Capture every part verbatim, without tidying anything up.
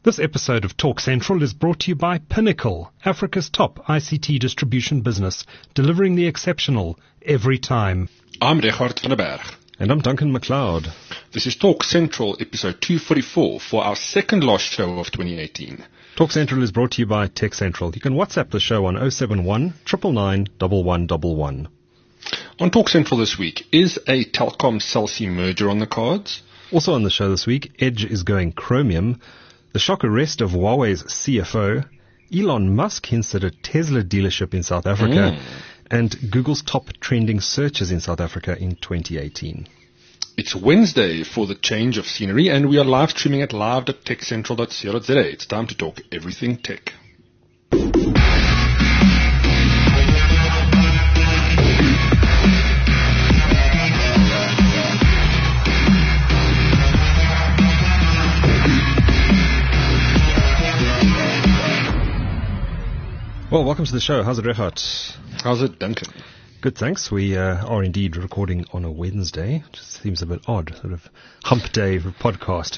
This episode of Talk Central is brought to you by Pinnacle, Africa's top I C T distribution business, delivering the exceptional every time. I'm Richard van der Berg. And I'm Duncan McLeod. This is Talk Central, episode two forty-four, for our second last show of twenty eighteen. Talk Central is brought to you by Tech Central. You can WhatsApp the show on oh seven one, nine nine nine, one one one one. On Talk Central this week, is a Telkom-Cell C merger on the cards? Also on the show this week, Edge is going Chromium, the shock arrest of Huawei's C F O, Elon Musk hints at a Tesla dealership in South Africa, mm. and Google's top trending searches in South Africa in twenty eighteen. It's Wednesday for the change of scenery, and we are live streaming at live dot tech central dot co dot za. It's time to talk everything tech. Well, welcome to the show. How's it, Richard? How's it, Duncan? Good, thanks. We uh, are indeed recording on a Wednesday. Just seems a bit odd, sort of hump day podcast.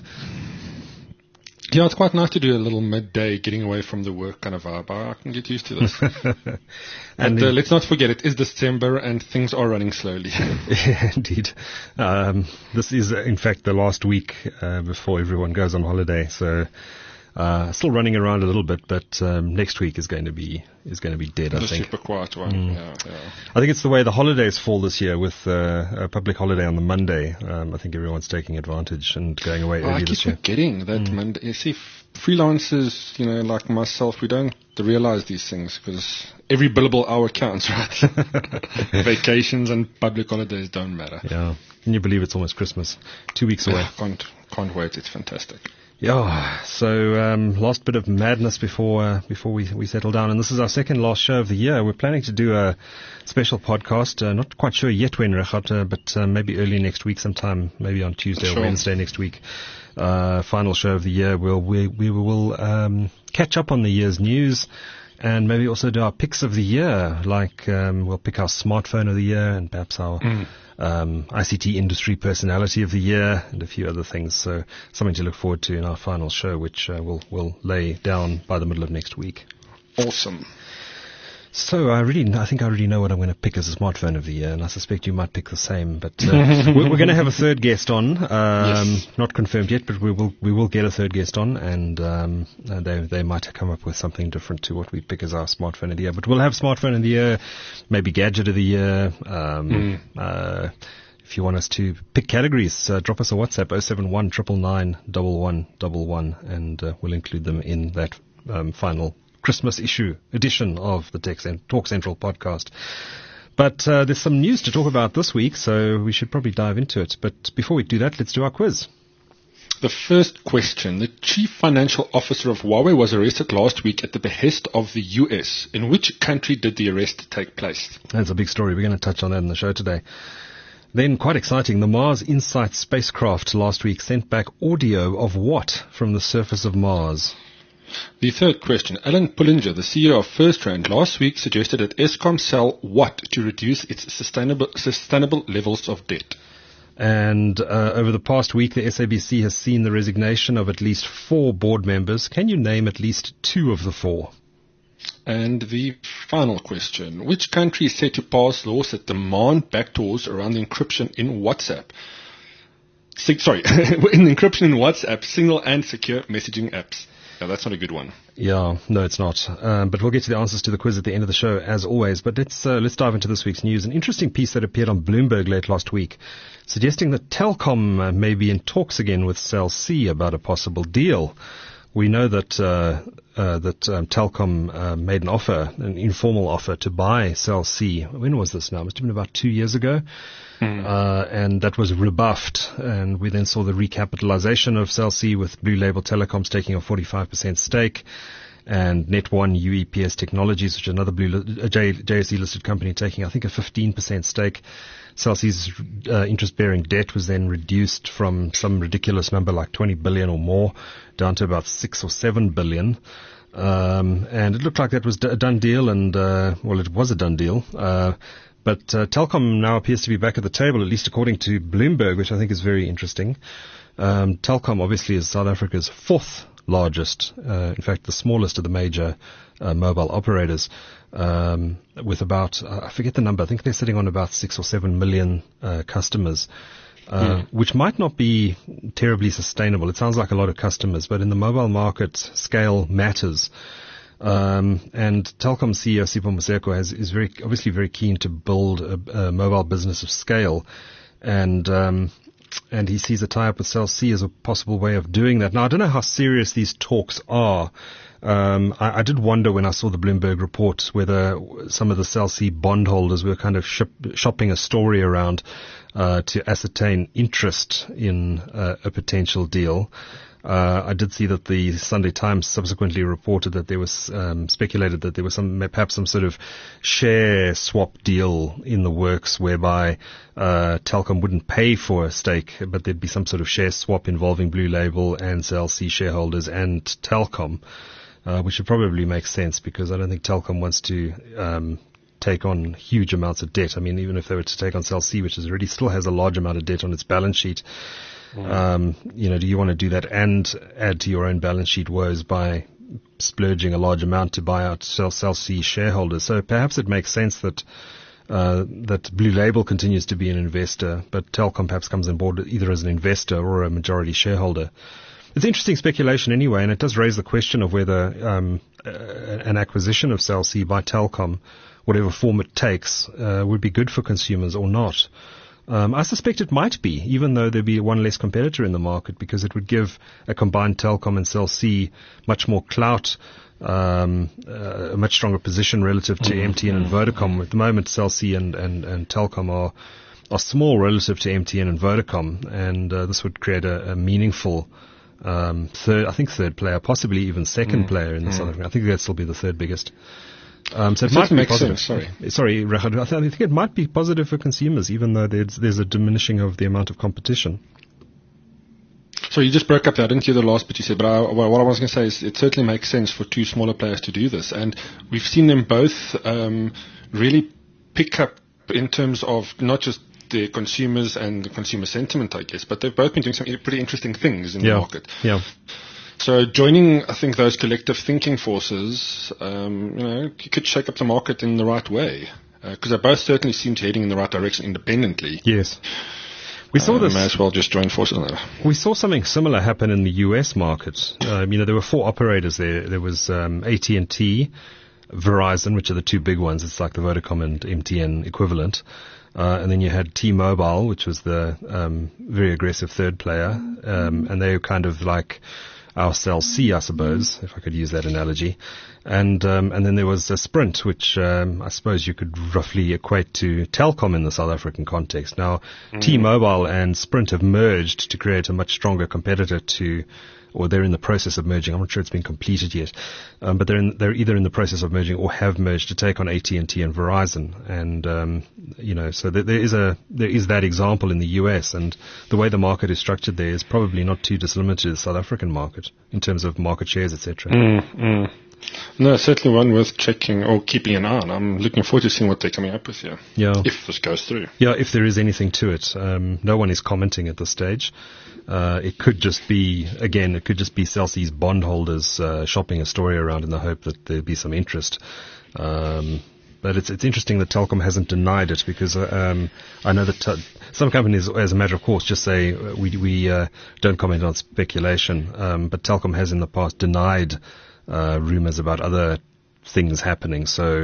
Yeah, it's quite nice to do a little midday getting away from the work kind of vibe. I can get used to this. and and uh, let's not forget, it is December and things are running slowly. Yeah, indeed. Um, this is, in fact, the last week uh, before everyone goes on holiday, so... Uh, still running around a little bit, but um, next week is going to be is going to be dead. The I think. Super quiet one. Mm. Yeah, yeah. I think it's the way the holidays fall this year, with uh, a public holiday on the Monday. Um, I think everyone's taking advantage and going away oh, early this year. I keep forgetting that mm. Monday. You see, f- freelancers, you know, like myself, we don't realize these things because every billable hour counts, right? Vacations and public holidays don't matter. Yeah. Can you believe it's almost Christmas? Two weeks away. Yeah, can't can't wait. It's fantastic. Yeah, so um, last bit of madness before uh, before we we settle down, and this is our second last show of the year. We're planning to do a special podcast. Uh, not quite sure yet when, Richard, uh, but uh, maybe early next week, sometime maybe on Tuesday sure. or Wednesday next week. Uh, final show of the year. We'll we we will um, catch up on the year's news. And maybe also do our picks of the year, like um, we'll pick our smartphone of the year and perhaps our mm. um, I C T industry personality of the year and a few other things. So something to look forward to in our final show, which uh, we'll, we'll lay down by the middle of next week. Awesome. So I really, I think I already know what I'm going to pick as a smartphone of the year, and I suspect you might pick the same. But uh, we're, we're going to have a third guest on, um, yes. not confirmed yet, but we will we will get a third guest on, and um, they they might come up with something different to what we pick as our smartphone of the year. But we'll have smartphone of the year, maybe gadget of the year. Um, mm. uh, If you want us to pick categories, uh, drop us a WhatsApp, oh seven one, nine nine nine, one one one one, and uh, we'll include them in that um, final Christmas issue edition of the Tech Cent- Talk Central podcast. But uh, there's some news to talk about this week, so we should probably dive into it. But before we do that, let's do our quiz. The first question. The chief financial officer of Huawei was arrested last week at the behest of the U S. In which country did the arrest take place? That's a big story. We're going to touch on that in the show today. Then, quite exciting, the Mars InSight spacecraft last week sent back audio of what from the surface of Mars? The third question. Alan Pullinger, the C E O of FirstRand, last week suggested that Eskom sell what to reduce its sustainable sustainable levels of debt? And uh, over the past week, the S A B C has seen the resignation of at least four board members. Can you name at least two of the four? And the final question. Which country is set to pass laws that demand backdoors around the encryption in WhatsApp? S- sorry, in encryption in WhatsApp, single and secure messaging apps. Yeah, that's not a good one. Yeah, no, it's not. Um, but we'll get to the answers to the quiz at the end of the show, as always. But let's uh, let's dive into this week's news. An interesting piece that appeared on Bloomberg late last week, suggesting that Telkom uh, may be in talks again with Cell C about a possible deal. We know that uh, uh, that um, Telkom uh, made an offer, an informal offer, to buy Cell C. When was this now? It must have been about two years ago. Mm. Uh, and that was rebuffed. And we then saw the recapitalization of Cell C with Blue Label Telecoms taking a forty-five percent stake, and Net one U E P S Technologies, which is another Blue uh, J, JSE listed company, taking, I think, a fifteen percent stake. Cell C's uh, interest-bearing debt was then reduced from some ridiculous number like twenty billion or more down to about six or seven billion. Um, and it looked like that was a done deal, and uh, well, it was a done deal. Uh, but uh, Telkom now appears to be back at the table, at least according to Bloomberg, which I think is very interesting. Um, Telkom obviously is South Africa's fourth largest, uh, in fact, the smallest of the major uh, mobile operators, um, with about, uh, I forget the number, I think they're sitting on about six or seven million uh, customers. Uh, mm. Which might not be terribly sustainable. It sounds like a lot of customers, but in the mobile market, scale matters. Um, and Telkom C E O Sipho Maseko has, is very, obviously very keen to build a, a mobile business of scale. And, um, and he sees a tie-up with Cell C as a possible way of doing that. Now, I don't know how serious these talks are. Um, I, I did wonder when I saw the Bloomberg report whether some of the Cell C bondholders were kind of ship, shopping a story around uh, to ascertain interest in uh, a potential deal. Uh, I did see that the Sunday Times subsequently reported that there was um, speculated that there was some perhaps some sort of share swap deal in the works whereby uh, Telkom wouldn't pay for a stake, but there'd be some sort of share swap involving Blue Label and Cell C shareholders and Telkom, uh, which would probably make sense because I don't think Telkom wants to um, take on huge amounts of debt. I mean, even if they were to take on Cell C, which is already still has a large amount of debt on its balance sheet. Um, you know, do you want to do that and add to your own balance sheet woes by splurging a large amount to buy out Cell, Cell C shareholders? So perhaps it makes sense that uh, that Blue Label continues to be an investor, but Telkom perhaps comes on board either as an investor or a majority shareholder. It's interesting speculation anyway, and it does raise the question of whether um, uh, an acquisition of Cell C by Telkom, whatever form it takes, uh, would be good for consumers or not. Um, I suspect it might be, even though there'd be one less competitor in the market, because it would give a combined Telkom and Cell C much more clout, um, uh, a much stronger position relative to mm-hmm. M T N and Vodacom. At the moment, Cell C and, and, and Telkom are, are small relative to M T N and Vodacom, and uh, this would create a, a meaningful um, third, I think third player, possibly even second mm-hmm. player in the mm-hmm. South Africa. I think that'd still be the third biggest. Um, so it, it might make sense. Sorry, sorry, Rachad. I, th- I think it might be positive for consumers, even though there's, there's a diminishing of the amount of competition. So you just broke up there. I didn't hear the last bit you said, but I, what I was going to say is it certainly makes sense for two smaller players to do this, and we've seen them both um, really pick up in terms of not just the consumers and the consumer sentiment, I guess, but they've both been doing some pretty interesting things in yeah. the market. Yeah. So joining, I think, those collective thinking forces, um, you know, you could shake up the market in the right way, because uh, they both certainly seem to be heading in the right direction independently. Yes. We saw uh, this. May as well just join forces on that. We saw something similar happen in the U S market. Um, you know, there were four operators there. There was um, A T and T, Verizon, which are the two big ones. It's like the Vodacom and M T N equivalent. Uh, and then you had T-Mobile, which was the um, very aggressive third player, um, and they were kind of like our Cell C, I suppose, if I could use that analogy. And um, and then there was a Sprint, which um, I suppose you could roughly equate to Telkom in the South African context. Now, mm. T-Mobile and Sprint have merged to create a much stronger competitor to, or they're in the process of merging. I'm not sure it's been completed yet, um, but they're in, they're either in the process of merging or have merged to take on A T and T and Verizon. And um, you know, so there, there is a there is that example in the U S, and the way the market is structured there is probably not too dissimilar to the South African market in terms of market shares, et cetera. Mm, mm. No, certainly one worth checking or keeping an eye on. I'm looking forward to seeing what they're coming up with here. Yeah. If this goes through. Yeah, if there is anything to it. Um, no one is commenting at this stage. Uh, it could just be, again, it could just be Cell C's bondholders uh, shopping a story around in the hope that there'd be some interest. Um, but it's it's interesting that Telkom hasn't denied it, because um, I know that t- some companies, as a matter of course, just say uh, we we uh, don't comment on speculation. Um, but Telkom has in the past denied uh, rumors about other things happening. So,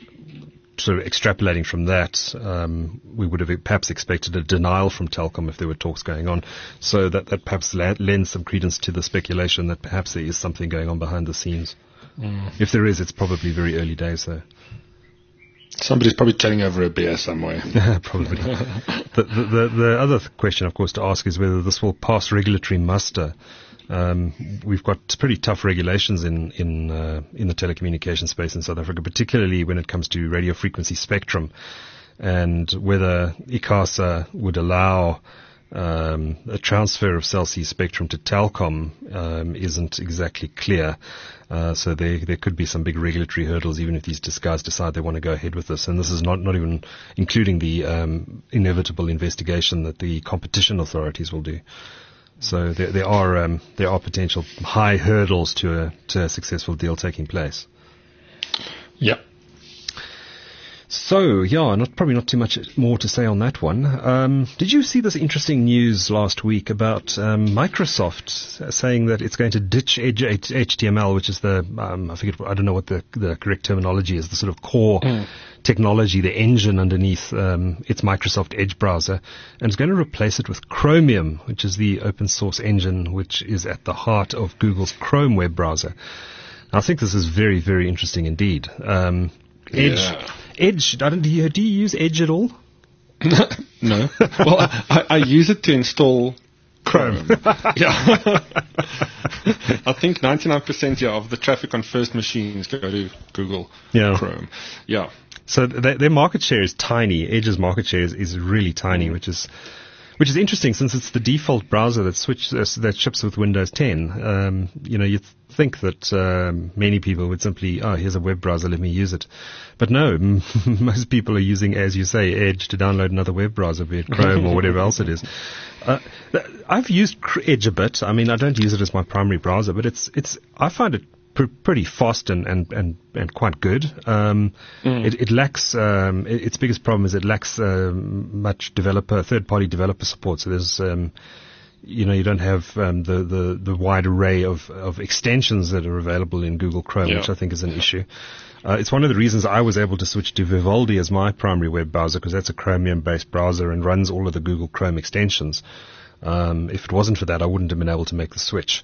sort of extrapolating from that, um, we would have perhaps expected a denial from Telkom if there were talks going on. So that, that perhaps la- lends some credence to the speculation that perhaps there is something going on behind the scenes. Mm. If there is, it's probably very early days, though. Somebody's probably chatting over a beer somewhere. Probably. the, the, the, the other th- question, of course, to ask is whether this will pass regulatory muster. Um, we've got pretty tough regulations in in uh, in the telecommunication space in South Africa, particularly when it comes to radio frequency spectrum, and whether ICASA would allow um, a transfer of Cell C spectrum to Telkom um, isn't exactly clear. Uh, so there there could be some big regulatory hurdles, even if these guys decide they want to go ahead with this. And this is not, not even including the um, inevitable investigation that the competition authorities will do. So there, there are um, there are potential high hurdles to a to a successful deal taking place. Yeah. So, yeah, not probably not too much more to say on that one. Um, did you see this interesting news last week about um, Microsoft saying that it's going to ditch Edge H T M L, which is the, um, I forget, I don't know what the, the correct terminology is, the sort of core mm. technology, the engine underneath um, its Microsoft Edge browser, and it's going to replace it with Chromium, which is the open source engine which is at the heart of Google's Chrome web browser. Now, I think this is very, very interesting indeed. Um, Edge... Yeah. Edge, I don't, do, you, do you use Edge at all? No. Well, I, I use it to install Chrome. Yeah. I think ninety-nine percent yeah, of the traffic on first machines go to Google yeah. Chrome. Yeah. So th- their market share is tiny. Edge's market share is, is really tiny, which is which is interesting since it's the default browser that switch, uh, that ships with Windows ten. Um, you know, you th- think that um, many people would simply, oh, here's a web browser, let me use it. But no, m- most people are using, as you say, Edge to download another web browser, be it Chrome or whatever else it is. Uh, th- I've used Edge a bit. I mean, I don't use it as my primary browser, but it's it's. I find it pr- pretty fast and, and, and, and quite good. Um, mm. it, it lacks, um, it, its biggest problem is it lacks um, much developer, third-party developer support. So there's, um, you know, you don't have um, the, the, the wide array of, of extensions that are available in Google Chrome, yeah. which I think is an issue. Uh, it's one of the reasons I was able to switch to Vivaldi as my primary web browser, because that's a Chromium-based browser and runs all of the Google Chrome extensions. Um, if it wasn't for that, I wouldn't have been able to make the switch.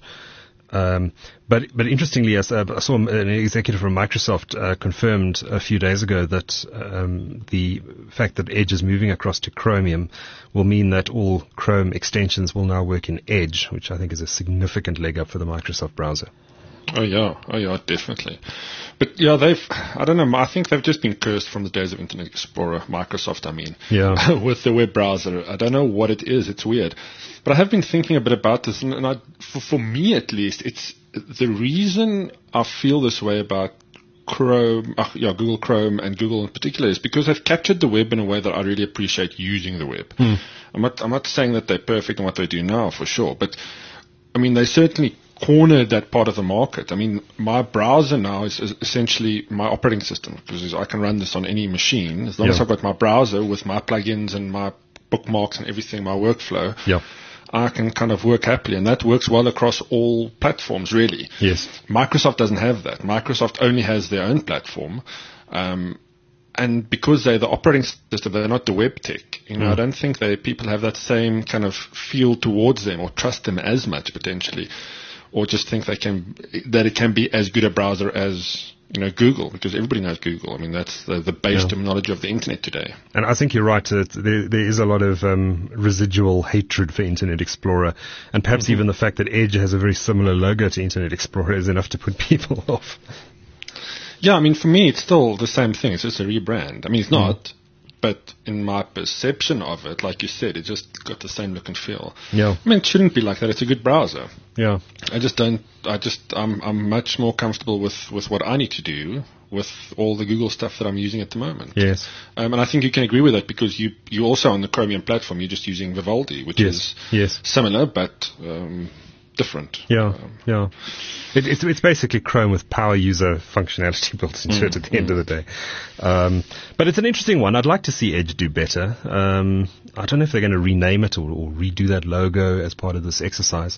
Um, but but interestingly, I saw an executive from Microsoft uh, confirmed a few days ago that um, the fact that Edge is moving across to Chromium will mean that all Chrome extensions will now work in Edge, which I think is a significant leg up for the Microsoft browser. Oh yeah, oh yeah, definitely. But yeah, they've, I don't know, I think they've just been cursed from the days of Internet Explorer, Microsoft, I mean, yeah. with the web browser. I don't know what it is, it's weird. But I have been thinking a bit about this, and, and I, for, for me at least, it's the reason I feel this way about Chrome, uh, yeah, Google Chrome and Google in particular is because they've captured the web in a way that I really appreciate using the web. Hmm. I'm not, I'm not saying that they're perfect in what they do now, for sure, but I mean, they certainly cornered that part of the market. I mean, my browser now is, is essentially my operating system, because I can run this on any machine. As long yeah. as I've got my browser with my plugins and my bookmarks and everything, my workflow, yeah. I can kind of work happily, and that works well across all platforms, really. Yes. Microsoft doesn't have that. Microsoft only has their own platform, um, and because they're the operating system, they're not the web tech. You know, mm. I don't think they people have that same kind of feel towards them or trust them as much potentially, or just think they can that it can be as good a browser as, you know, Google, because everybody knows Google. I mean, that's the, the base yeah. terminology of the internet today. And I think you're right. Uh, there, there is a lot of um, residual hatred for Internet Explorer, and perhaps mm-hmm. even the fact that Edge has a very similar logo to Internet Explorer is enough to put people off. Yeah, I mean, for me, it's still the same thing. It's just a rebrand. I mean, it's not, mm. but in my perception of it, like you said, it just got the same look and feel. Yeah. I mean, it shouldn't be like that. It's a good browser. Yeah. I just don't, I just, I'm, I'm much more comfortable with, with what I need to do with all the Google stuff that I'm using at the moment. Yes. Um, and I think you can agree with that, because you, you also on the Chromium platform, you're just using Vivaldi, which yes. is yes. similar, but, um, different. Yeah, um, yeah. It, it's it's basically Chrome with power user functionality built into mm, it at the mm. end of the day. Um, but it's an interesting one. I'd like to see Edge do better. Um, I don't know if they're going to rename it or, or redo that logo as part of this exercise.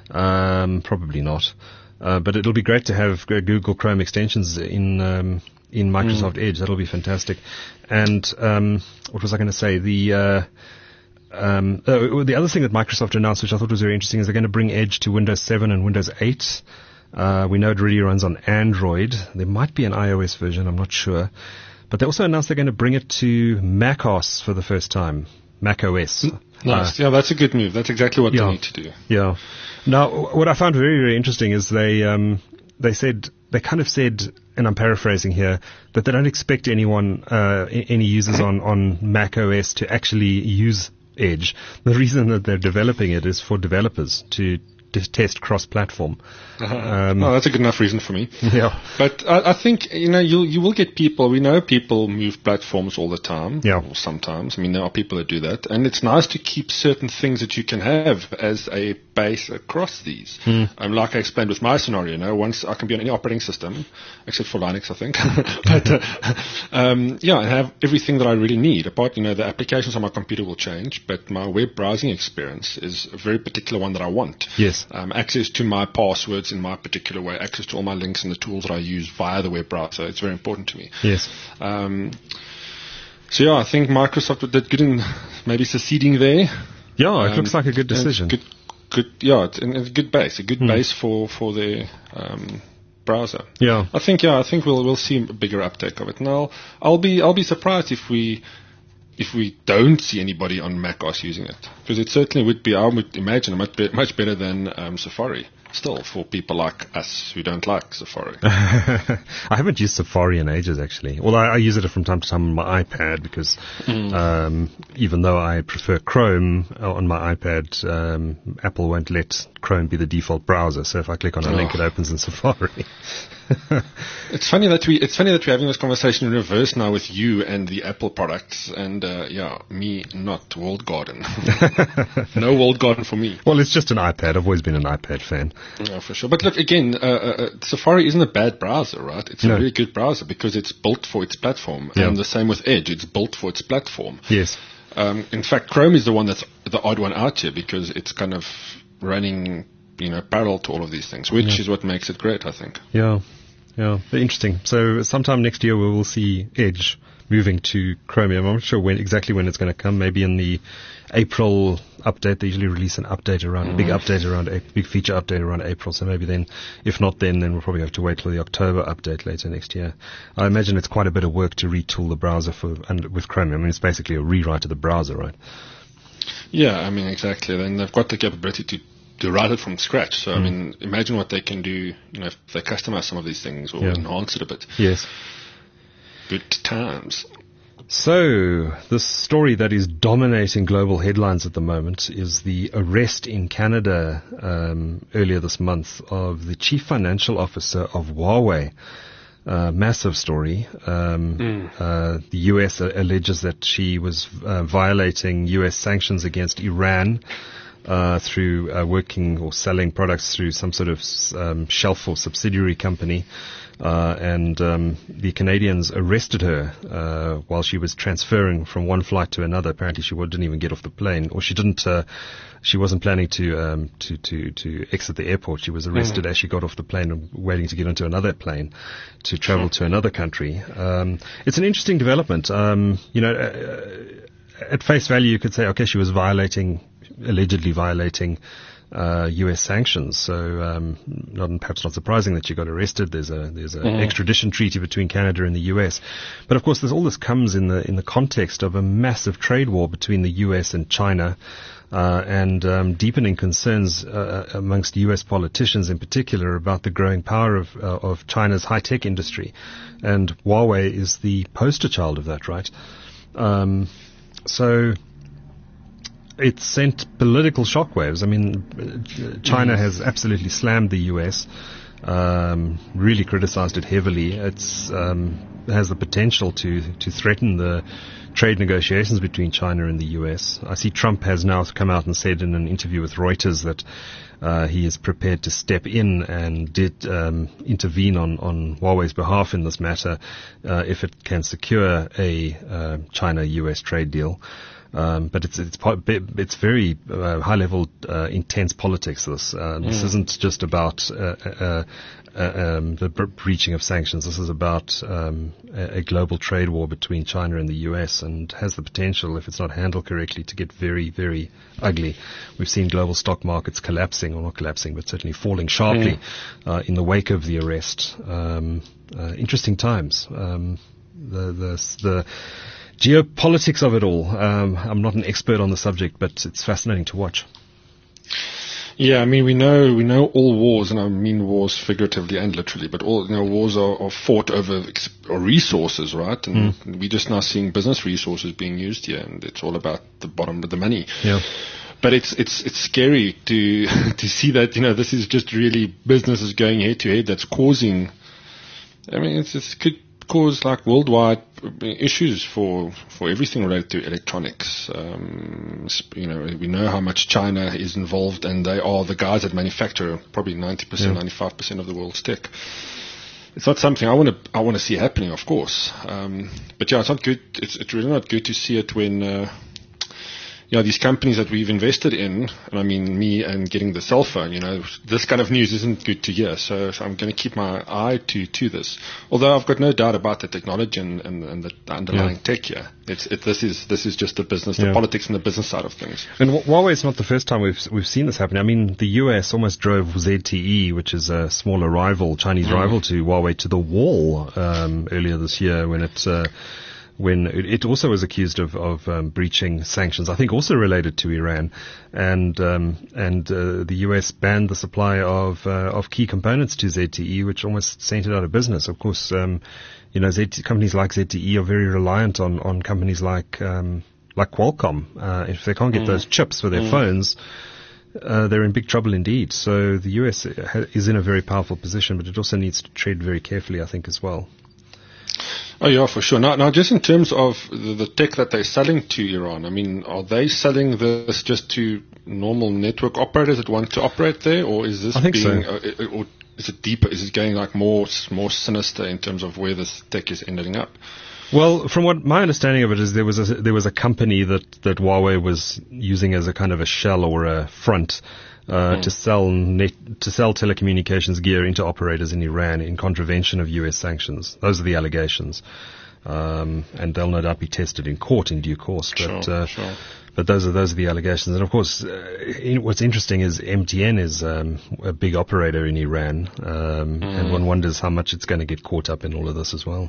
Um, probably not. Uh, but it'll be great to have Google Chrome extensions in um, in Microsoft mm. Edge. That'll be fantastic. And um, what was I going to say? The uh, Um, uh, the other thing that Microsoft announced, which I thought was very interesting, is they're going to bring Edge to Windows seven and Windows eight. Uh, we know it already runs on Android. There might be an iOS version, I'm not sure. But they also announced they're going to bring it to macOS for the first time. macOS. Nice. Uh, yeah, that's a good move. That's exactly what yeah, they need to do. Yeah. Now, what I found very, very interesting is they, um, they said, they kind of said, and I'm paraphrasing here, that they don't expect anyone, uh, any users on, on macOS to actually use Edge. The reason that they're developing it is for developers to t- test cross-platform. Uh-huh. Um, oh, that's a good enough reason for me. Yeah. But I, I think, you know, you you will get people, we know people move platforms all the time. Yeah. Or sometimes. I mean, there are people that do that. And it's nice to keep certain things that you can have as a base across these. Mm. Um, like I explained with my scenario, you know, once I can be on any operating system, except for Linux, I think. but, uh, um, yeah, I have everything that I really need. Apart, you know, the applications on my computer will change, but my web browsing experience is a very particular one that I want. Yes. Um, access to my passwords in my particular way, access to all my links and the tools that I use via the web browser. It's very important to me. Yes. Um, so yeah, I think Microsoft did good in maybe succeeding there. Yeah, it Um, looks like a good decision. Good, good, yeah, it's, and it's a good base, a good Hmm. base for for their um, browser. Yeah. I think yeah, I think we'll we'll see a bigger uptake of it. And I'll I'll be I'll be surprised if we if we don't see anybody on macOS using it, because it certainly would be, I would imagine, much be, much better than um, Safari. Still, for people like us who don't like Safari. I haven't used Safari in ages, actually. Well, I, I use it from time to time on my iPad because Mm. um, even though I prefer Chrome on my iPad, um, Apple won't let Chrome be the default browser. So if I click on a Oh. link, it opens in Safari. It's funny that we it's funny that we're having this conversation in reverse now with you and the Apple products, and uh, yeah, me not walled garden. No walled garden for me. Well, it's just an iPad. I've always been an iPad fan. Yeah, for sure. But look, again, uh, uh, Safari isn't a bad browser, right? It's No. a really good browser because it's built for its platform. Yeah. And the same with Edge. It's built for its platform. Yes. Um, in fact, Chrome is the one that's the odd one out here because it's kind of running, you know, parallel to all of these things, which Yeah. is what makes it great, I think. Yeah. Yeah. Very interesting. So sometime next year we will see Edge moving to Chromium. I'm not sure when exactly when it's going to come. Maybe in the April update. They usually release an update around, a big update around, a big feature update around April. So maybe then, if not then, then we'll probably have to wait till the October update later next year. I imagine it's quite a bit of work to retool the browser for, and with Chromium. I mean, it's basically a rewrite of the browser, right? Yeah, I mean, exactly. Then they've got the capability to, to write it from scratch. So, I mean, imagine what they can do, you know, if they customize some of these things or Yeah. enhance it a bit. Yes. Good times. So, the story that is dominating global headlines at the moment is the arrest in Canada um, earlier this month of the chief financial officer of Huawei. Uh, massive story. Um, Mm. uh, the U S a- alleges that she was uh, violating U S sanctions against Iran uh, through uh, working or selling products through some sort of um, shelf or subsidiary company. Uh, and um, the Canadians arrested her uh, while she was transferring from one flight to another. Apparently, she didn't even get off the plane, or she didn't. Uh, she wasn't planning to um, to to to exit the airport. She was arrested mm. as she got off the plane and waiting to get onto another plane to travel to another country. Um, it's an interesting development. Um, you know, uh, at face value, you could say, okay, she was violating, allegedly violating. Uh, U S sanctions, so um, not, perhaps not surprising that she got arrested. There's a there's an mm. extradition treaty between Canada and the U S, but of course, there's all this comes in the in the context of a massive trade war between the U S and China, uh, and um, deepening concerns uh, amongst U S politicians, in particular, about the growing power of uh, of China's high tech industry, and Huawei is the poster child of that, right? Um, so. It sent political shockwaves. I mean, China has absolutely slammed the U S, um, really criticized it heavily. It's um, has the potential to to threaten the trade negotiations between China and the U S. I see Trump has now come out and said in an interview with Reuters that uh, he is prepared to step in and did um, intervene on, on Huawei's behalf in this matter uh, if it can secure a uh, China-U S trade deal. Um, but it's it's it's very uh, high level, uh, intense politics. This uh, this mm. isn't just about uh, uh, uh, um, the bre- breaching of sanctions. This is about um, a, a global trade war between China and the U S, and has the potential, if it's not handled correctly, to get very very ugly. We've seen global stock markets collapsing, or not collapsing, but certainly falling sharply mm. uh, in the wake of the arrest. Um, uh, interesting times. Um, the the the geopolitics of it all. Um, I'm not an expert on the subject, but it's fascinating to watch. Yeah, I mean, we know we know all wars, and I mean wars figuratively and literally, but all you know, wars are, are fought over ex- or resources, right? And mm. we're just now seeing business resources being used here, and it's all about the bottom of the money. Yeah. but it's it's it's scary to to see that, you know, this is just really businesses going head to head that's causing. I mean, it's, it could cause like worldwide issues for for everything related to electronics. Um, you know, we know how much China is involved, and they are the guys that manufacture probably ninety percent, yeah. ninety-five percent of the world's tech. It's not something I want to I want to see happening, of course. Um, but yeah, it's not good. It's it's really not good to see it when. Uh, You know, these companies that we've invested in, and I mean me and getting the cell phone, you know, this kind of news isn't good to hear. So, so I'm going to keep my eye to, to this. Although I've got no doubt about the technology and, and, and the underlying yeah. tech here. It's, it, this is this is just the business, the yeah. politics and the business side of things. And Huawei is not the first time we've we've seen this happen. I mean, the U S almost drove Z T E, which is a smaller rival, Chinese mm. rival to Huawei, to the wall um, earlier this year when it. Uh, when it also was accused of, of um, breaching sanctions, I think also related to Iran, and um, and uh, the U S banned the supply of uh, of key components to Z T E, which almost sent it out of business. Of course, um, you know, Z T E, companies like Z T E are very reliant on, on companies like um, like Qualcomm. Uh, if they can't get mm. those chips for their mm. phones, uh, they're in big trouble indeed. So the U S is in a very powerful position, but it also needs to tread very carefully, I think, as well. Oh, yeah, for sure. Now, now, just in terms of the, the tech that they're selling to Iran, I mean, are they selling this just to normal network operators that want to operate there, or is this I think being, so. uh, or is it deeper? Is it going like more, more sinister in terms of where this tech is ending up? Well, from what my understanding of it is, there was a, there was a company that, that Huawei was using as a kind of a shell or a front. Uh, mm. to sell net, to sell telecommunications gear into operators in Iran in contravention of U S sanctions. Those are the allegations, um, and they'll no doubt be tested in court in due course. But sure, uh, sure. but those are those are the allegations. And of course, uh, in, what's interesting is M T N is um, a big operator in Iran, um, mm. and one wonders how much it's going to get caught up in all of this as well.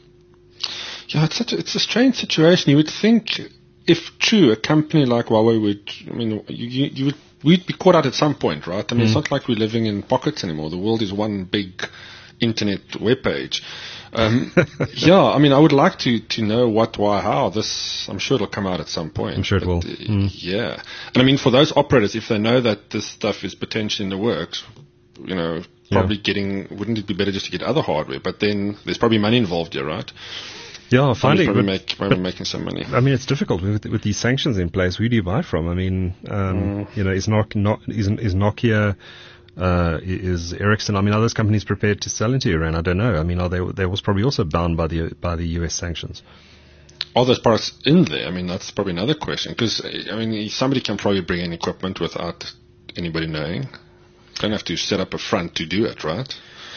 Yeah, it's such a, it's a strange situation. You would think, if true, a company like Huawei would, I mean, you, you, you would. We'd be caught out at some point, right? I mean, mm. it's not like we're living in pockets anymore. The world is one big internet webpage. Um, yeah, I mean, I would like to, to know what, why, how. This, I'm sure it'll come out at some point. I'm sure it but, will. Uh, mm. Yeah. And I mean, for those operators, if they know that this stuff is potentially in the works, you know, probably yeah. getting, wouldn't it be better just to get other hardware? But then there's probably money involved here, right? Yeah, finding probably, but, make, probably but, making some money. I mean, it's difficult with with these sanctions in place. Who do you buy from? I mean, um, mm. you know, is Nok, Nok, is, is Nokia, uh, is Ericsson? I mean, are those companies prepared to sell into Iran? I don't know. I mean, are they they was probably also bound by the by the U S sanctions? Are those products in there? I mean, that's probably another question. Because I mean, somebody can probably bring in equipment without anybody knowing. Don't have to set up a front to do it, right?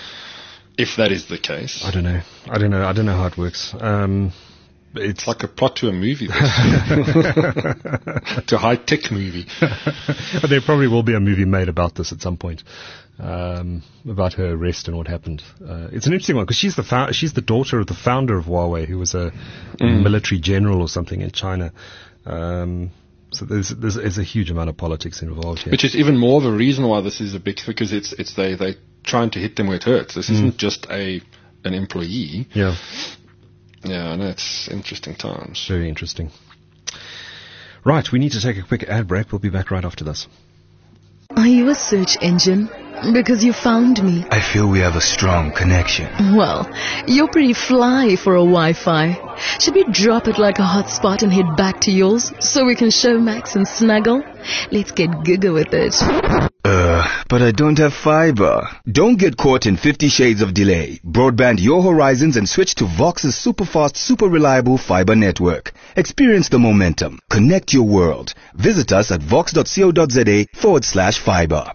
If that is the case. I don't know. I don't know. I don't know how it works. Um, it's like a plot to a movie. To a high-tech movie. There probably will be a movie made about this at some point, um, about her arrest and what happened. Uh, it's an interesting one because she's the fou- she's the daughter of the founder of Huawei, who was a mm. military general or something in China. Um, So there's, there's, there's a huge amount of politics involved here. Which is even more of a reason why this is a big, because it's, it's they, they trying to hit them where it hurts. This mm. isn't just a, an employee. Yeah. Yeah, and it's interesting times. Very interesting. Right, we need to take a quick ad break. We'll be back right after this. Are you a search engine? Because you found me. I feel we have a strong connection. Well, you're pretty fly for a Wi-Fi. Should we drop it like a hotspot and head back to yours so we can show Max and snuggle? Let's get Giga with it. Uh, but I don't have fiber. Don't get caught in fifty shades of delay. Broadband your horizons and switch to Vox's super fast, super reliable fiber network. Experience the momentum. Connect your world. Visit us at vox.co.za forward slash fiber.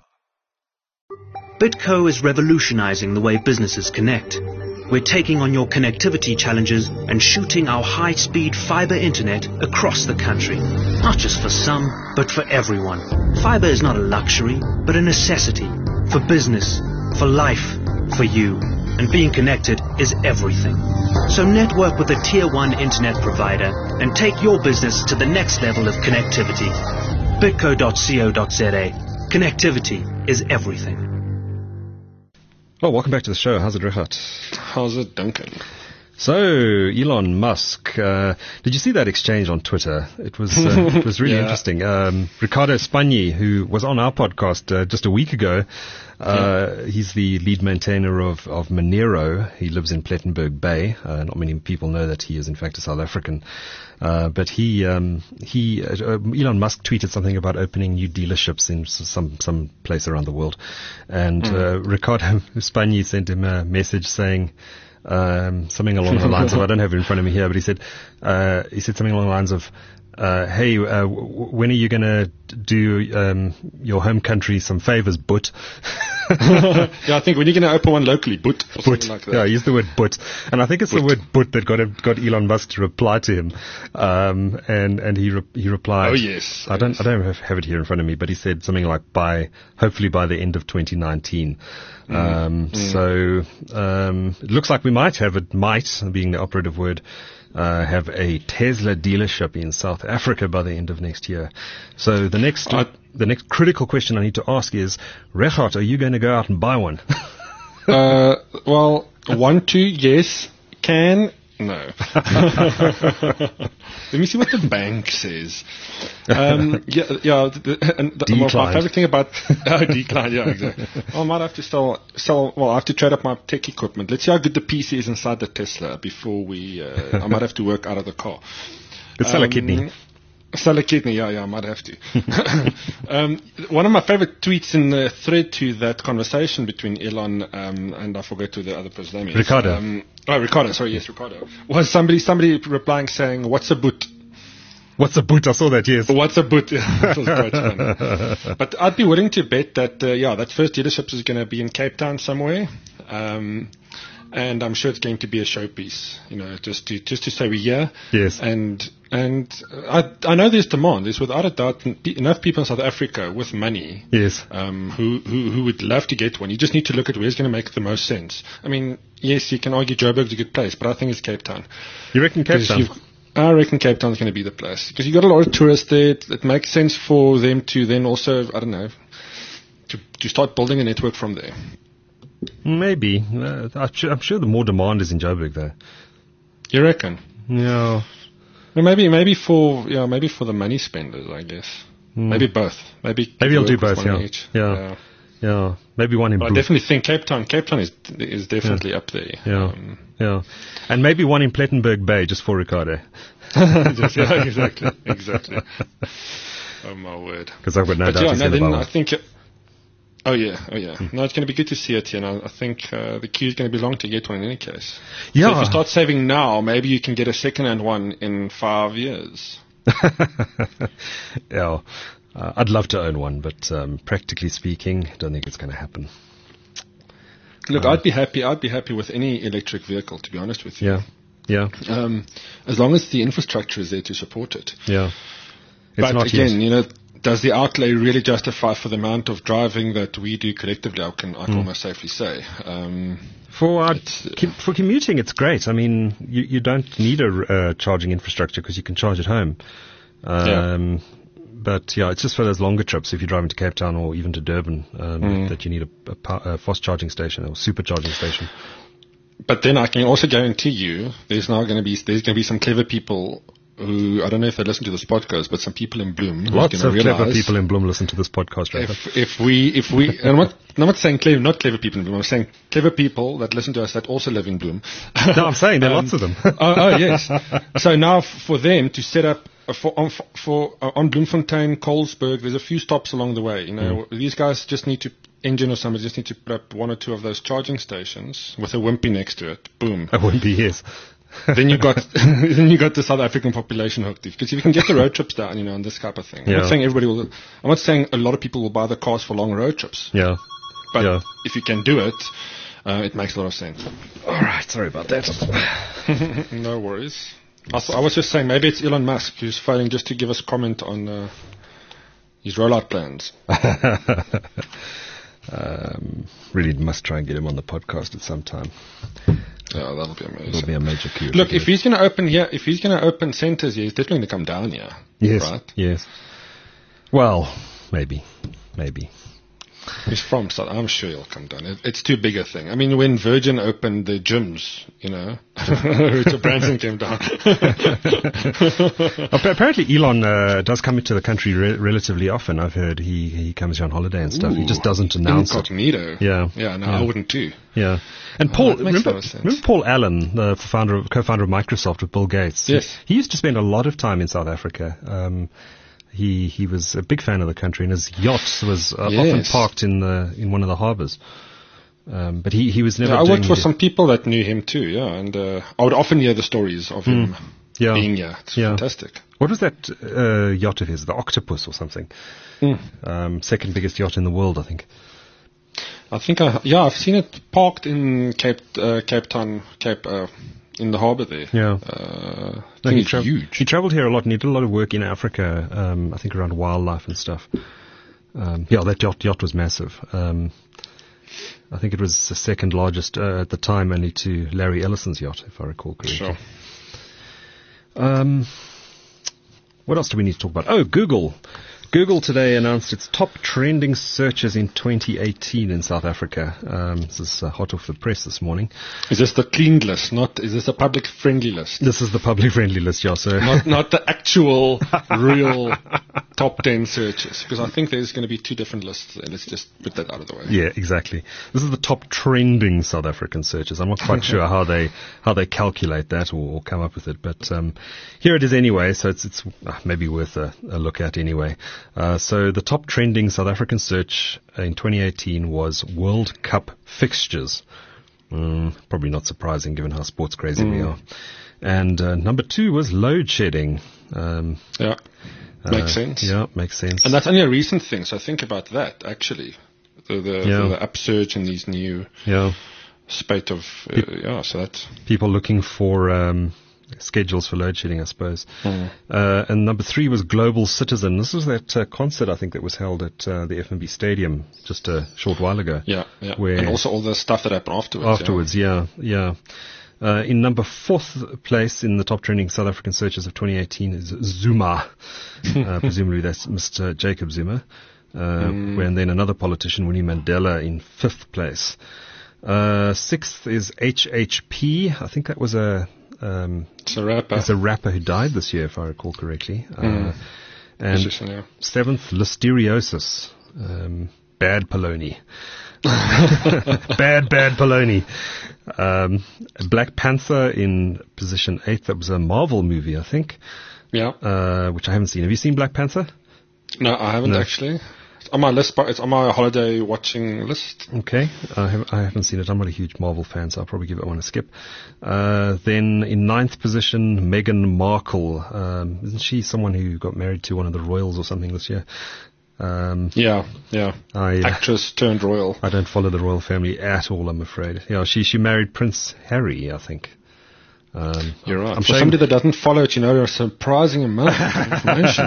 Bitco is revolutionizing the way businesses connect. We're taking on your connectivity challenges and shooting our high-speed fiber internet across the country. Not just for some, but for everyone. Fiber is not a luxury, but a necessity. For business, for life, for you. And being connected is everything. So network with a tier one internet provider and take your business to the next level of connectivity. bitco dot co dot za. Connectivity is everything. Well, welcome back to the show. How's it, Richard? How's it, Duncan? So, Elon Musk, uh, did you see that exchange on Twitter? It was uh, it was really Yeah. interesting. Um, Ricardo Spagni, who was on our podcast uh, just a week ago, uh, he's the lead maintainer of, of Monero. He lives in Plettenberg Bay. Uh, not many people know that he is, in fact, a South African. Uh, but he, um, he, uh, Elon Musk tweeted something about opening new dealerships in s- some, some place around the world. And, uh, Ricardo Spagni sent him a message saying, um, something along the lines of, I don't have it in front of me here, but he said, uh, he said something along the lines of, uh, hey, uh, w- when are you going to do, um, your home country some favors, but? Yeah, I think when you're going to open one locally, but or But, something like that. yeah, use the word but. And I think it's the But. word but that got him, got Elon Musk to reply to him. Um, and, and he, re- he replied. Oh, yes. I don't, Yes. I don't have, have it here in front of me, but he said something like by, hopefully by the end of twenty nineteen. Um, so, um, it looks like we might have it, might, being the operative word, uh, have a Tesla dealership in South Africa by the end of next year. So the next, I- the next critical question I need to ask is, Regardt, are you going to go out and buy one? Uh, well, want to, yes. Can, no. Let me see what the bank says. Um, yeah, yeah. The, the, and the, well, my Declined. favorite thing about oh, decline, yeah, exactly. Well, I might have to sell, sell. Well, I have to trade up my tech equipment. Let's see how good the P C is inside the Tesla before we. Uh, I might have to work out of the car. Could sell a Um, kidney. Sell a kidney, yeah, yeah, I might have to. um, one of my favorite tweets in the thread to that conversation between Elon um, and I forget who the other person's name is. Ricardo. Um, oh, Ricardo, sorry, yes, Ricardo. Was somebody somebody replying saying, "What's a boot?" What's a boot? I saw that, yes. What's a boot? That was quite funny. But I'd be willing to bet that, uh, yeah, that first dealership is going to be in Cape Town somewhere. Um, and I'm sure it's going to be a showpiece, you know, just to just to say we're here. Yes. And and I I know there's demand. There's without a doubt enough people in South Africa with money. Yes. Um, who, who who would love to get one. You just need to look at where's going to make the most sense. I mean, yes, you can argue Joburg's a good place, but I think it's Cape Town. You reckon Cape 'Cause Town? you've- I reckon Cape Town's going to be the place because you've got a lot of tourists there. It, it makes sense for them to then also, I don't know, to to start building a network from there. Maybe. Uh, I'm, sure, I'm sure the more demand is in Joburg, though. You reckon? Yeah. Well, maybe maybe for yeah maybe for the money spenders, I guess. Maybe both. Maybe Maybe I'll do work with both, one yeah. each. Yeah. Yeah. Maybe one in But I Booth. definitely think Cape Town. Cape Town is is definitely up there. Yeah. Um, Yeah. And maybe one in Plettenberg Bay, just for Ricardo. just- yeah, exactly, exactly. Oh my word. Because I've got no But doubt yeah, he's no, going to then buy I one. think. Oh yeah, oh yeah. No, it's going to be good to see it here. And I, I think uh, the queue is going to be long to get one in any case. So Yeah. if you start saving now, maybe you can get a second-hand one in five years. Yeah. Uh, I'd love to own one, but um, practically speaking, I don't think it's going to happen. Look, I'd be happy. I'd be happy with any electric vehicle, to be honest with you. Yeah. Yeah. Um, as long as the infrastructure is there to support it. Yeah. It's but not again, yet. you know, does the outlay really justify for the amount of driving that we do collectively? I can, I can almost safely say. Um, For our, It's, uh, com- for commuting, it's great. I mean, you, you don't need a uh, charging infrastructure because you can charge at home. Um, But yeah, it's just for those longer trips. If you're driving to Cape Town or even to Durban, um, Mm. that you need a, a, pa- a fast charging station or super charging station. But then I can also guarantee you, there's now going to be there's going to be some clever people who I don't know if they listen to this podcast, but some people in Bloom who's Lots going of to clever realize people in Bloom listen to this podcast, right? if if we if we and I'm not I'm not saying clever not clever people in Bloom. I'm saying clever people that listen to us that also live in Bloom. No, I'm saying there are Um, lots of them. oh, oh yes. So now f- for them to set up uh, for on f- for uh, on Bloemfontein, Colesberg, there's a few stops along the way. You know, Mm. these guys just need to engine or somebody just need to put up one or two of those charging stations with a wimpy next to it. Boom. I wouldn't be yes. then you got then you got the South African population hooked. Because if you can get the road trips down, you know, and this type of thing. I'm Yeah. not saying everybody will. I'm not saying a lot of people will buy the cars for long road trips. Yeah. But Yeah. if you can do it, uh, it makes a lot of sense. All right. Sorry about that. No worries. I, th- I was just saying maybe it's Elon Musk who's phoning just to give us comment on uh, his rollout plans. um, really must try and get him on the podcast at some time. Yeah, that'll be amazing. It'll be a major coup. Look, if he's going to open here, if he's going to open centres here, he's definitely going to come down here. yes, Right? yes. Well, maybe, maybe. He's from South. I'm sure he'll come down. It, it's too big a thing. I mean, when Virgin opened the gyms, you know, Richard Branson came down. Apparently, Elon uh, does come into the country re- relatively often. I've heard he, he comes here on holiday and stuff. Ooh, he just doesn't announce incognito. it. Yeah, yeah. No, yeah. I wouldn't too. Yeah, and Oh, Paul, that makes a remember, lot of sense. remember Paul Allen, the founder of, co-founder of Microsoft with Bill Gates? Yes. He, he used to spend a lot of time in South Africa. Um, he he was a big fan of the country, and his yacht was uh, Yes. often parked in the in one of the harbours. Um, but he, he was never. Yeah, I doing worked for the- some people that knew him too. Yeah, and uh, I would often hear the stories of him yeah. being here. It's Yeah. fantastic. What was that uh, yacht of his? The Octopus or something? Mm. Um, second biggest yacht in the world, I think. I think I yeah I've seen it parked in Cape uh, Cape Town Cape uh, in the harbour there. Yeah. Uh, I No, think he, it's tra- huge. he travelled here a lot, and he did a lot of work in Africa. Um, I think around wildlife and stuff. Um, yeah, that yacht, yacht was massive. Um, I think it was the second largest uh, at the time, only to Larry Ellison's yacht, if I recall correctly. Sure. Um, what else do we need to talk about? Oh, Google. Google today announced its top trending searches in twenty eighteen in South Africa. Um, this is uh, hot off the press this morning. Is this the cleaned list? Not is this a public friendly list? This is the public friendly list, yeah. So Not not the actual real top ten searches, because I think there's going to be two different lists. And let's just put that out of the way. yeah, exactly. This is the top trending South African searches. I'm not quite sure how they how they calculate that or, or come up with it, but um, here it is anyway. So it's it's uh, maybe worth a, a look at anyway. Uh, so the top trending South African search in twenty eighteen was World Cup fixtures. Mm, probably not surprising given how sports crazy we are. And uh, number two was load shedding. Um, Yeah, makes uh, sense. Yeah, makes sense. And that's only a recent thing, so think about that, actually. The, the, Yeah. the upsurge in these new yeah. spate of, uh, yeah, so that's, People looking for um, schedules for load shedding, I suppose. Mm. Uh, and number three was Global Citizen. This was that uh, concert, I think, that was held at uh, the F N B Stadium just a short while ago. yeah, yeah. Where- And also all the stuff that happened afterwards. Afterwards, yeah, yeah. Uh, in number fourth place in the top trending South African searches of twenty eighteen is Zuma. uh, presumably that's Mister Jacob Zuma. Uh, Mm. And then another politician, Winnie Mandela, in fifth place. Uh, sixth is H H P. I think that was a um, Yeah. It's a rapper. it's a rapper who died this year, if I recall correctly. Uh, Mm. and Musician, yeah. seventh, Listeriosis. Um, bad Poloni. bad, bad Poloni. Um, Black Panther in position eight. That was a Marvel movie, I think, Yeah. uh, which I haven't seen. Have you seen Black Panther? No, I haven't No. actually. It's on my list, but it's on my holiday watching list. Okay, I, have, I haven't seen it. I'm not a huge Marvel fan, so I'll probably give it one a skip. Uh, then in ninth position, Meghan Markle. Um, isn't she someone who got married to one of the royals or something this year? Um, Yeah, yeah. I, uh, Actress turned royal. I don't follow the royal family at all, I'm afraid. Yeah, she she married Prince Harry, I think. Um, You're right. I'm For showing- somebody that doesn't follow it, you know, there's a surprising amount of information.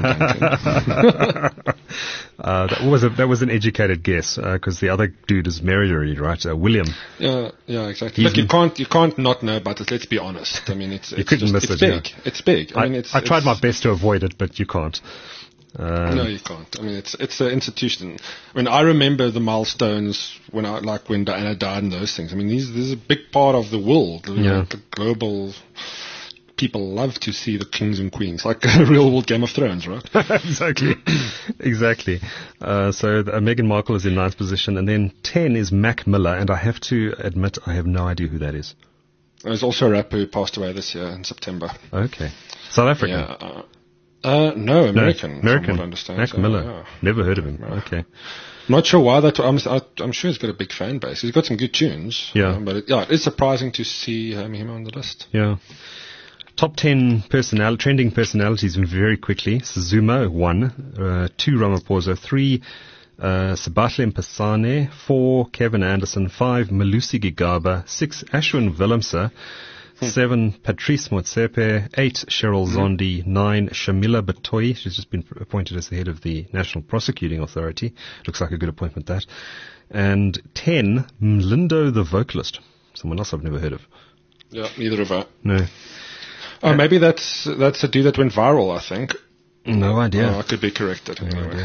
uh, that was a, that was an educated guess because the other dude is married already, right? Uh, William. Yeah, yeah, exactly. He's Look, you m- can't, you can't not know about it. Let's be honest. I mean, it's, it's couldn't just, miss it's it, big. yeah. It's big. I, I, mean, it's. I tried it's, my best to avoid it, but you can't. Um, No, you can't. I mean, it's it's an institution. I mean, I remember the milestones when I like when Diana died and those things. I mean, these this is a big part of the world. You know, Yeah. the global people love to see the kings and queens, like a real world Game of Thrones, right? exactly, exactly. Uh, so uh, Meghan Markle is in ninth position, and then ten is Mac Miller, and I have to admit I have no idea who that is. There's also a rapper who passed away this year in September. Okay, South African. Yeah. Uh, uh, no, American. No, from American. what I understand. Mac So, Miller. yeah. Never heard of him. Okay. Not sure why that. I'm, I'm sure he's got a big fan base. He's got some good tunes. Yeah. um, but it, yeah, it is surprising to see um, him on the list. Yeah. Top ten personal, trending personalities very quickly. Zuma, one. Uh, two, Ramaphosa. Three, uh, Sabahle Mpasane. Four, Kevin Anderson. Five, Malusi Gigaba. Six, Ashwin Willemse. Seven, Patrice Motsepe. Eight, Cheryl Zondi. Nine, Shamila Batoyi. She's just been appointed as the head of the National Prosecuting Authority. Looks like a good appointment, that. And ten, Mlindo the vocalist. Someone else I've never heard of. Yeah, neither of us. No. Oh, maybe that's that's a dude that went viral. I think. No idea. Oh, I could be corrected. No Anyway. idea.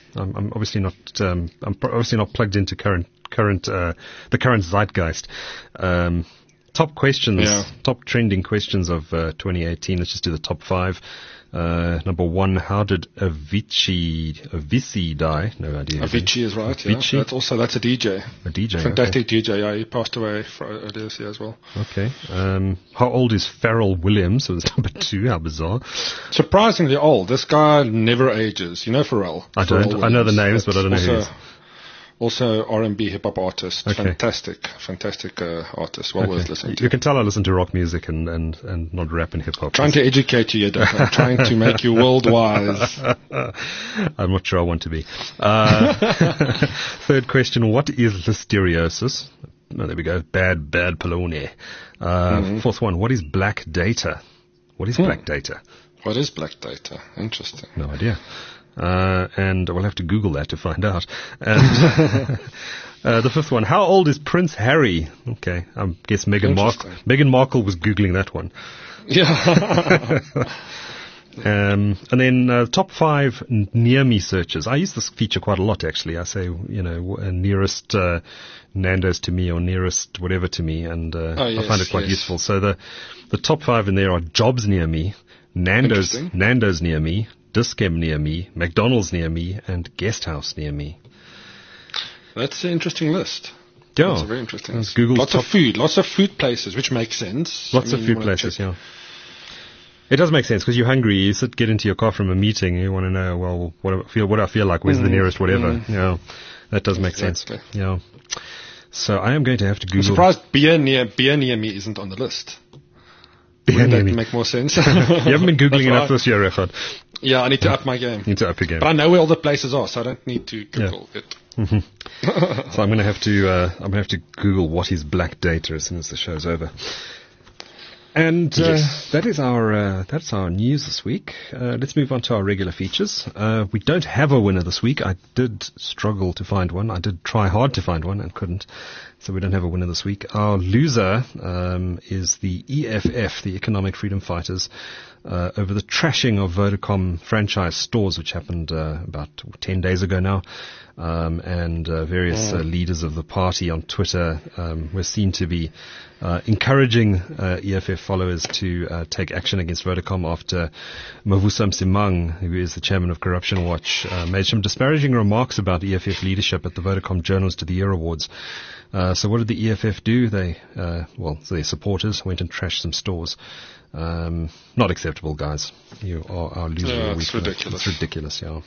I'm, I'm obviously not. Um, I'm pro- obviously not plugged into current current uh, the current zeitgeist. Um, top questions, Yeah. top trending questions of uh, twenty eighteen. Let's just do the top five. Uh, number one, how did Avicii Avicii die? No idea. Avicii is right. Avicii? Yeah, that's also that's a D J. A D J. Fantastic D J. Yeah, he passed away for earlier this year as well. Okay. okay. Um, how old is Pharrell Williams? So it's number two. How bizarre. Surprisingly old. This guy never ages. You know Pharrell. I Pharrell don't. I know the names, That's but I don't know who he also, is. Also R and B hip hop artist. Okay. Fantastic, fantastic uh, artist. Well worth listening to. You can tell I listen to rock music and, and, and not rap and hip hop. Trying to educate you, Doug. I'm trying to make you world wise. I'm not sure I want to be. Uh, third question, what is listeriosis? Oh, there we go. Bad, bad polony. Uh, Mm-hmm. Fourth one, what is black data? What is Hmm. black data? What is black data? Interesting. No idea. Uh, and we'll have to Google that to find out. And uh, the fifth one, how old is Prince Harry? Okay, I guess Meghan Markle. Interesting. Meghan Markle was Googling that one. Yeah. Um, and then uh, top five n- near me searches. I use this feature quite a lot, actually. I say, you know, w- uh, nearest uh, Nando's to me or nearest whatever to me, and uh, Oh, yes, I find it quite yes. useful. So the the top five in there are jobs near me, Nando's Interesting. Nando's near me, Dischem near me, McDonald's near me, and Guest House near me. That's an interesting list. Yeah, That's a very interesting That's list. Google's Lots top- of food. Lots of food places, which makes sense. Lots I of mean, you food wanna places, check- yeah. It does make sense because you're hungry. You sit, get into your car from a meeting. You want to know, well, what do I feel, what do I feel like? Where's the Mm, nearest whatever? mm. Yeah, that does make Exactly. sense. Yeah. So I am going to have to I'm Google. surprised beer near beer near me isn't on the list. Beer Wouldn't near that me. make more sense? You haven't been Googling That's enough right. this year, Rechard. Yeah, I need to up my game. You need to up your game. But I know where all the places are, so I don't need to Google it. So I'm going to have to, uh, I'm going to have to Google what is black data as soon as the show's over. And uh, Yes. that is our uh, that's our news this week. Uh, let's move on to our regular features. Uh, we don't have a winner this week. I did struggle to find one. I did try hard to find one and couldn't. So we don't have a winner this week. Our loser um, is the E F F, the Economic Freedom Fighters, uh, over the trashing of Vodacom franchise stores, which happened uh, about ten days ago now. Um, and uh, various uh, leaders of the party on Twitter um, were seen to be uh, encouraging uh, E F F followers to uh, take action against Vodacom after Mavusa Msimang, who is the chairman of Corruption Watch, uh, made some disparaging remarks about E F F leadership at the Vodacom Journalist of the Year Awards. Uh, so what did the E F F do? They, uh, well, their supporters went and trashed some stores. Um, not acceptable, guys. You are our loser Yeah, of the it's week. ridiculous. It's ridiculous, yeah.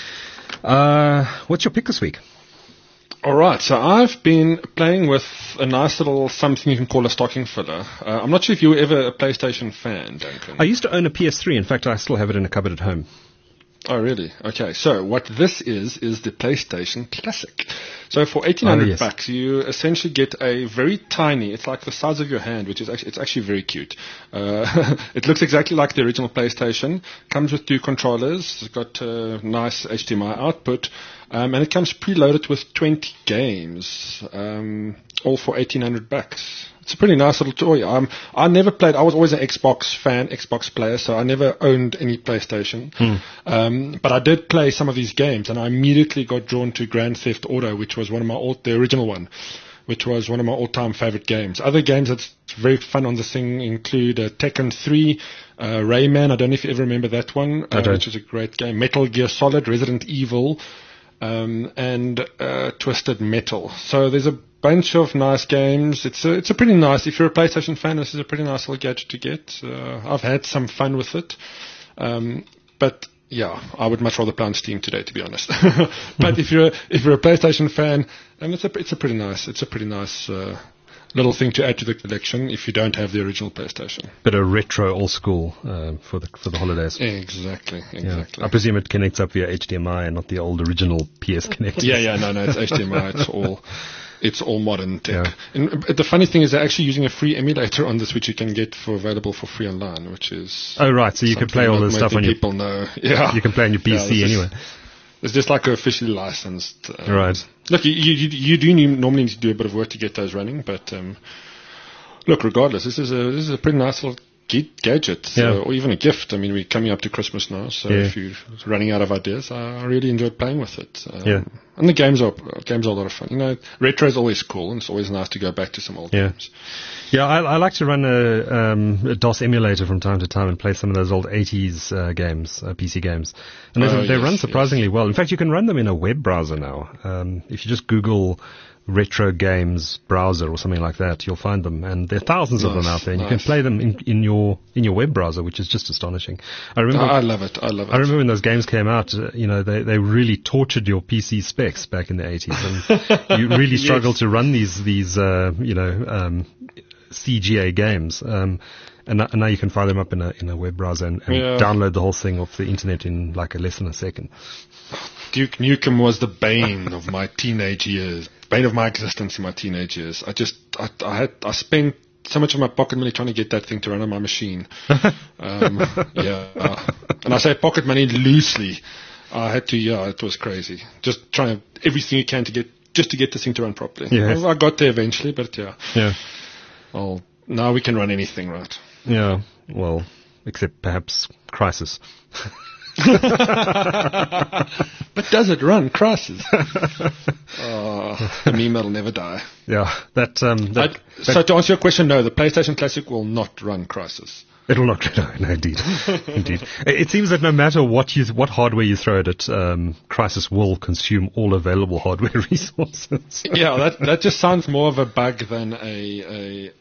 Uh, what's your pick this week? All right, so I've been playing with a nice little something you can call a stocking filler. Uh, I'm not sure if you were ever a PlayStation fan, Duncan. I used to own a P S three. In fact, I still have it in a cupboard at home. Oh, really? Okay, so what this is, is the PlayStation Classic. So for eighteen hundred Oh, yes. bucks, you essentially get a very tiny, it's like the size of your hand, which is actually, it's actually very cute. Uh, it looks exactly like the original PlayStation. Comes with two controllers. It's got a nice H D M I output. Um, and it comes preloaded with twenty games, um, all for eighteen hundred bucks. It's a pretty nice little toy. Um, I never played. I was always an Xbox fan, Xbox player, so I never owned any PlayStation. Um, but I did play some of these games, and I immediately got drawn to Grand Theft Auto, which was one of my old, the original one, which was one of my all-time favorite games. Other games that's very fun on this thing include uh, Tekken three, uh, Rayman. I don't know if you ever remember that one, I uh, don't. which was a great game. Metal Gear Solid, Resident Evil. Um, and uh, Twisted Metal. So there's a bunch of nice games. It's a, it's a pretty nice, if you're a PlayStation fan, this is a pretty nice little gadget to get. Uh, I've had some fun with it. Um, but yeah, I would much rather play on Steam today, to be honest. But if you're a, if you're a PlayStation fan, um, it's a it's a pretty nice it's a pretty nice uh, little thing to add to the collection if you don't have the original PlayStation. Bit of retro, old school uh, for the for the holidays. Exactly, Yeah. exactly. I presume it connects up via H D M I and not the old original P S connector. Yeah, yeah, no, no, it's H D M I. It's all, it's all modern tech. Yeah. And uh, the funny thing is, they're actually using a free emulator on this, which you can get for available for free online, which is. Oh, right. So you can something play all not this stuff many on your. people know. Yeah, You can play on your P C Yeah, this is- anyway. It's just like officially licensed. Um, Right. Look, you, you you do need, normally need to do a bit of work to get those running, but um, look, regardless, this is a this is a pretty nice little ga- gadget Yeah. uh, or even a gift. I mean, we're coming up to Christmas now, so Yeah. if you're running out of ideas, I, I really enjoyed playing with it. Um, Yeah. And the games are games are a lot of fun. You know, retro is always cool, and it's always nice to go back to some old Yeah. games. Yeah, I, I like to run a, um, a DOS emulator from time to time and play some of those old eighties uh, games, uh, P C games. And they, Oh, they yes, run yes. surprisingly well. In fact, you can run them in a web browser now. Um, if you just Google retro games browser or something like that, you'll find them. And there are thousands of them Nice, out there. And you nice. can play them in, in your in your web browser, which is just astonishing. I remember... I, I love it. I love it. I remember when those games came out, uh, you know, they, they really tortured your P C specs back in the eighties. And you really Yes. struggled to run these, these, uh, you know, um, C G A games. Um, and, no- and now you can fire them up in a, in a web browser and, and Yeah. download the whole thing off the internet in like a less than a second. Duke Nukem was the bane of my teenage years, bane of my existence in my teenage years. I just, I, I had, I spent so much of my pocket money trying to get that thing to run on my machine. um, yeah, uh, and I say pocket money loosely. I had to, yeah, it was crazy. Just trying everything you can to get, just to get this thing to run properly. Yeah. Well, I got there eventually, but yeah. Yeah. Well, now we can run anything, right? Yeah. Well, except perhaps Crisis. But does it run Crisis? Oh, the meme that'll never die. Yeah. That, um, that, I, so to answer your question, no, the PlayStation Classic will not run Crisis. It'll not, no, no, indeed, indeed. It it seems that no matter what you, what hardware you throw at it, um, Crisis will consume all available hardware resources. Yeah, that that just sounds more of a bug than a,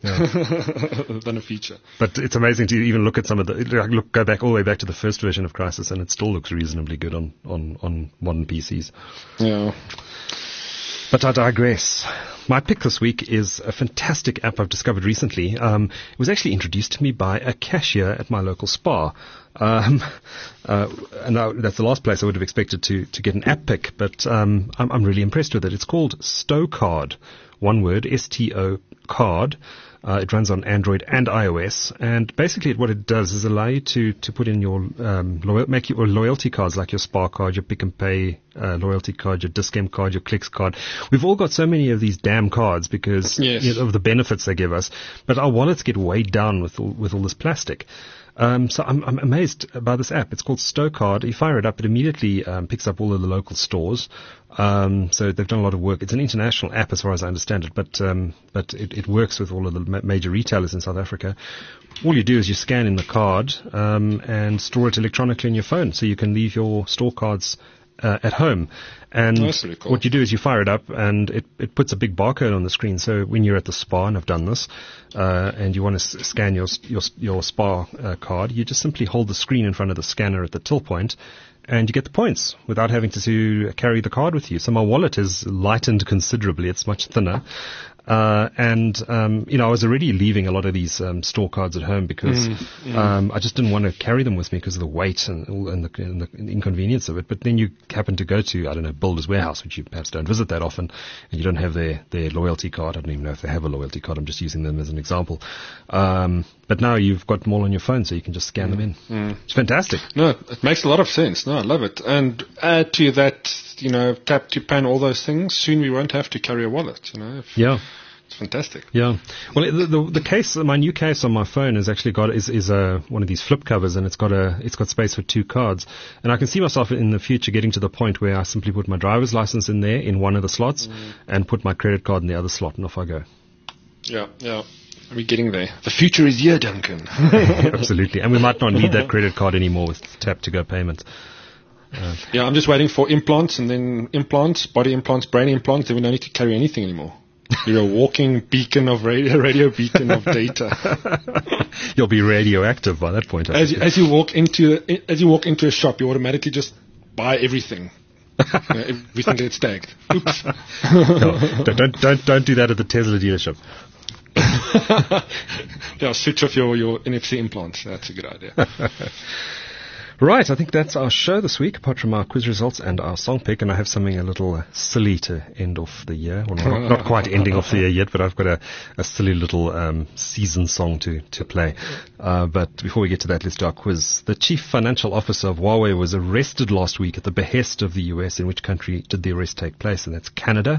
a than a feature. But it's amazing to even look at some of the, like, look, go back all the way back to the first version of Crisis, and it still looks reasonably good on, on, on modern P Cs. Yeah. But I digress. My pick this week is a fantastic app I've discovered recently. Um, it was actually introduced to me by a cashier at my local spa. Um, uh, and I, that's the last place I would have expected to, to get an app pick, but um, I'm, I'm really impressed with it. It's called StoCard. One word, S T O card. Uh, it runs on Android and iOS, and basically what it does is allow you to, to put in your um, loyal, make your loyalty cards like your Spar card, your Pick and Pay uh, loyalty card, your Discount card, your Clicks card. We've all got so many of these damn cards because Yes. you know, of the benefits they give us, but our wallets get weighed down with all, with all this plastic. Um, so I'm, I'm amazed by this app. It's called StoCard. You fire it up, it immediately um, picks up all of the local stores. Um, so they've done a lot of work. It's an international app as far as I understand it, but um, but it, it works with all of the ma- major retailers in South Africa. All you do is you scan in the card um, and store it electronically in your phone, so you can leave your store cards uh, at home. And That's pretty cool. what you do is you fire it up, and it, it puts a big barcode on the screen. So when you're at the spa, and I've done this, uh, and you want to s- scan your your your spa uh, card, you just simply hold the screen in front of the scanner at the till point, and you get the points without having to, to carry the card with you. So my wallet is lightened considerably. It's much thinner. Uh, and, um, you know, I was already leaving a lot of these um, store cards at home because Mm, mm. Um, I just didn't want to carry them with me because of the weight and, all- and, the, and the inconvenience of it. But then you happen to go to, I don't know, Builders Warehouse, which you perhaps don't visit that often, and you don't have their, their loyalty card. I don't even know if they have a loyalty card. I'm just using them as an example. Um, but now you've got them all on your phone, so you can just scan them in. Mm. It's fantastic. No, it makes a lot of sense. No, I love it. And add to that, you know, tap to pan, all those things. Soon we won't have to carry a wallet. You know, if, Yeah. it's fantastic. Yeah. Well, the, the the case, my new case on my phone has actually got is is a one of these flip covers, and it's got a it's got space for two cards, and I can see myself in the future getting to the point where I simply put my driver's license in there in one of the slots, Mm. and put my credit card in the other slot, and off I go. Yeah, yeah. We're getting there. The future is here, Duncan. Absolutely, and we might not need that credit card anymore with tap to go payment. Yeah, I'm just waiting for implants, and then implants, body implants, brain implants. Then we don't need to carry anything anymore. You're a walking beacon of radio, radio beacon of data. You'll be radioactive by that point. I As you, think. as you walk into as you walk into a shop, you automatically just buy everything. You know, everything gets tagged. Oops. No, don't, don't don't don't do that at the Tesla dealership. Yeah, switch off your, your N F C implants. That's a good idea. Right, I think that's our show this week, apart from our quiz results and our song pick, and I have something a little uh, silly to end off the year. Well, not, not quite ending off the year yet, but I've got a, a silly little um, season song to, to play. Uh, but before we get to that, let's do our quiz. The chief financial officer of Huawei was arrested last week at the behest of the U S. In which country did the arrest take place? And that's Canada,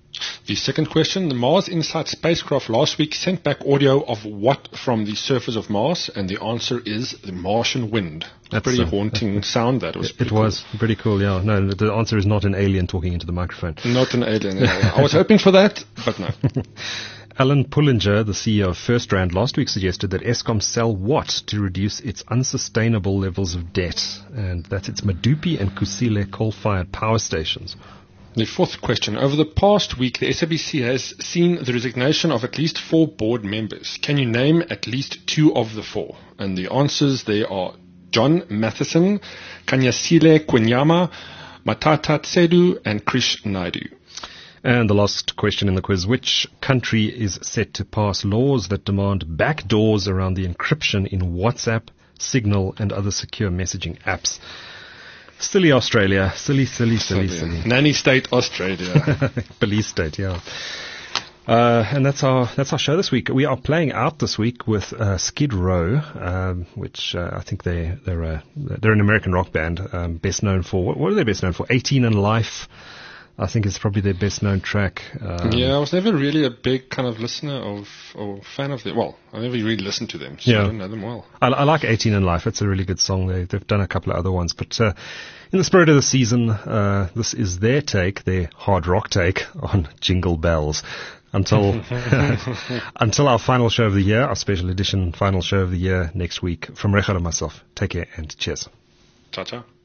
The second question, the Mars Insight spacecraft last week sent back audio of what from the surface of Mars? And the answer is the Martian wind. That's pretty a haunting sound. That was. It, it was cool. Pretty cool. Yeah. No, the answer is not an alien talking into the microphone. Not an alien. I was hoping for that, but no. Alan Pullinger, the C E O of FirstRand, last week suggested that Eskom sell what to reduce its unsustainable levels of debt, and that's its Medupi and Kusile coal-fired power stations. The fourth question. Over the past week, the S A B C has seen the resignation of at least four board members. Can you name at least two of the four? And the answers there are John Matheson, Kanyasile Kwenyama, Matata Tsedu, and Krish Naidu. And the last question in the quiz, which country is set to pass laws that demand backdoors around the encryption in WhatsApp, Signal, and other secure messaging apps? Silly Australia. Silly, silly, silly, silly. Nanny state Australia. Police state, yeah. Uh, and that's our that's our show this week. We are playing out this week with uh, Skid Row, um, which uh, I think they they're a, they're an American rock band, um, best known for what, what are they best known for? eighteen and Life. I think it's probably their best known track. Um, yeah, I was never really a big kind of listener of or fan of them. Well, I never really listened to them, so yeah. I don't know them well. I, I like eighteen and Life. It's a really good song. They, they've done a couple of other ones. But uh, in the spirit of the season, uh, this is their take, their hard rock take on Jingle Bells. Until until our final show of the year, our special edition final show of the year next week. From Rechel and myself, take care and cheers. Ta-ta.